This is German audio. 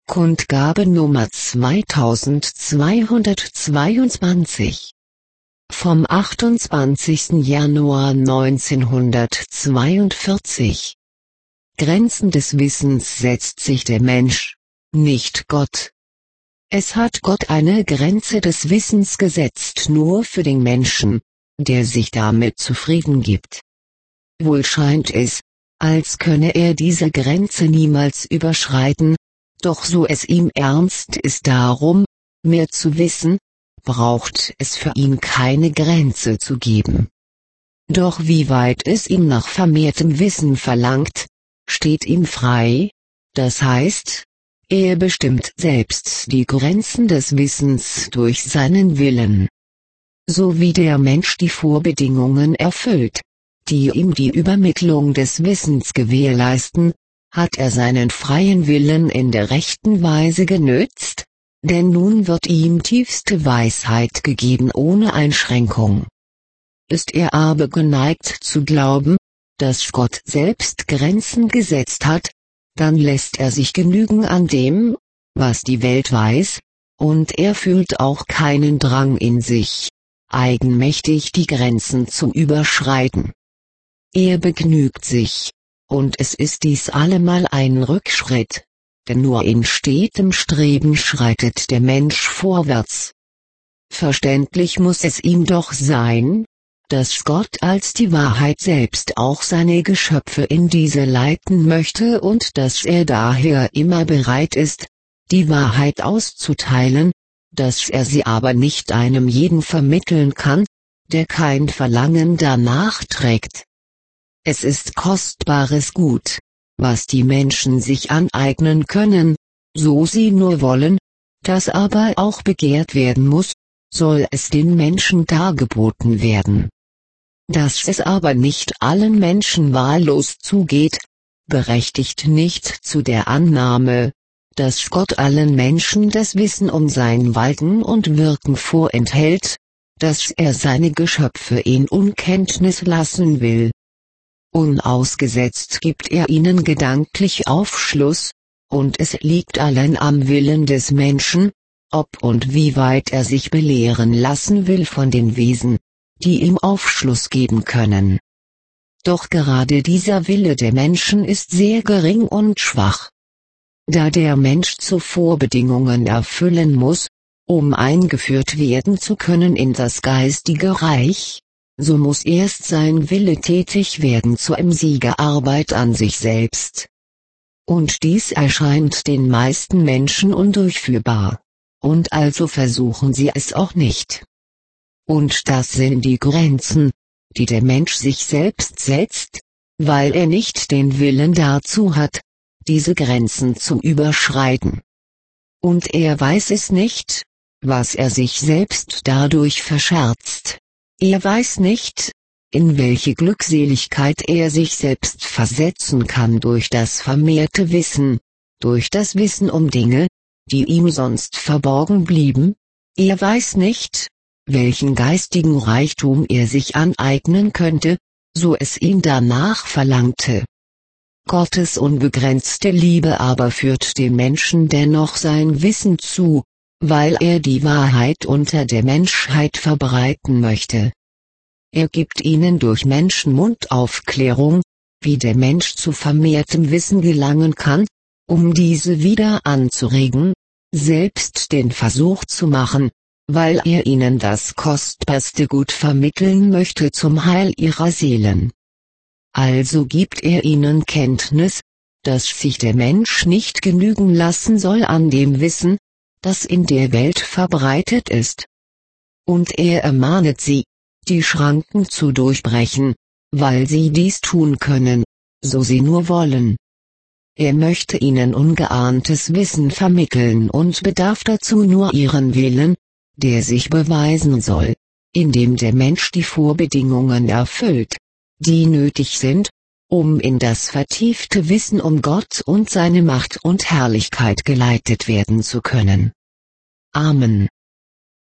Kundgabe Nummer 2222 vom 28. Januar 1942. Grenzen des Wissens setzt sich der Mensch, nicht Gott. Es hat Gott eine Grenze des Wissens gesetzt nur für den Menschen, der sich damit zufrieden gibt. Wohl scheint es, als könne er diese Grenze niemals überschreiten, doch so es ihm ernst ist darum, mehr zu wissen, braucht es für ihn keine Grenze zu geben. Doch wie weit es ihm nach vermehrtem Wissen verlangt, steht ihm frei, das heißt, er bestimmt selbst die Grenzen des Wissens durch seinen Willen. So wie der Mensch die Vorbedingungen erfüllt, die ihm die Übermittlung des Wissens gewährleisten, hat er seinen freien Willen in der rechten Weise genützt, denn nun wird ihm tiefste Weisheit gegeben ohne Einschränkung. Ist er aber geneigt zu glauben, dass Gott selbst Grenzen gesetzt hat, dann lässt er sich genügen an dem, was die Welt weiß, und er fühlt auch keinen Drang in sich, eigenmächtig die Grenzen zu überschreiten. Er begnügt sich, und es ist dies allemal ein Rückschritt, denn nur in stetem Streben schreitet der Mensch vorwärts. Verständlich muss es ihm doch sein, dass Gott als die Wahrheit selbst auch seine Geschöpfe in diese leiten möchte und dass er daher immer bereit ist, die Wahrheit auszuteilen, dass er sie aber nicht einem jeden vermitteln kann, der kein Verlangen danach trägt. Es ist kostbares Gut, was die Menschen sich aneignen können, so sie nur wollen, das aber auch begehrt werden muss, soll es den Menschen dargeboten werden. Dass es aber nicht allen Menschen wahllos zugeht, berechtigt nicht zu der Annahme, dass Gott allen Menschen das Wissen um sein Walten und Wirken vorenthält, dass er seine Geschöpfe in Unkenntnis lassen will. Unausgesetzt gibt er ihnen gedanklich Aufschluss, und es liegt allein am Willen des Menschen, ob und wie weit er sich belehren lassen will von den Wesen, die ihm Aufschluss geben können. Doch gerade dieser Wille der Menschen ist sehr gering und schwach. Da der Mensch zuvor Bedingungen erfüllen muss, um eingeführt werden zu können in das geistige Reich, so muss erst sein Wille tätig werden zur Siegerarbeit an sich selbst. Und dies erscheint den meisten Menschen undurchführbar, und also versuchen sie es auch nicht. Und das sind die Grenzen, die der Mensch sich selbst setzt, weil er nicht den Willen dazu hat, diese Grenzen zu überschreiten. Und er weiß es nicht, was er sich selbst dadurch verscherzt. Er weiß nicht, in welche Glückseligkeit er sich selbst versetzen kann durch das vermehrte Wissen, durch das Wissen um Dinge, die ihm sonst verborgen blieben. Er weiß nicht, welchen geistigen Reichtum er sich aneignen könnte, so es ihn danach verlangte. Gottes unbegrenzte Liebe aber führt dem Menschen dennoch sein Wissen zu, weil er die Wahrheit unter der Menschheit verbreiten möchte. Er gibt ihnen durch Menschenmund Aufklärung, wie der Mensch zu vermehrtem Wissen gelangen kann, um diese wieder anzuregen, selbst den Versuch zu machen, weil er ihnen das kostbarste Gut vermitteln möchte zum Heil ihrer Seelen. Also gibt er ihnen Kenntnis, dass sich der Mensch nicht genügen lassen soll an dem Wissen, das in der Welt verbreitet ist. Und er ermahnet sie, die Schranken zu durchbrechen, weil sie dies tun können, so sie nur wollen. Er möchte ihnen ungeahntes Wissen vermitteln und bedarf dazu nur ihren Willen, der sich beweisen soll, indem der Mensch die Vorbedingungen erfüllt, die nötig sind, um in das vertiefte Wissen um Gott und seine Macht und Herrlichkeit geleitet werden zu können. Amen.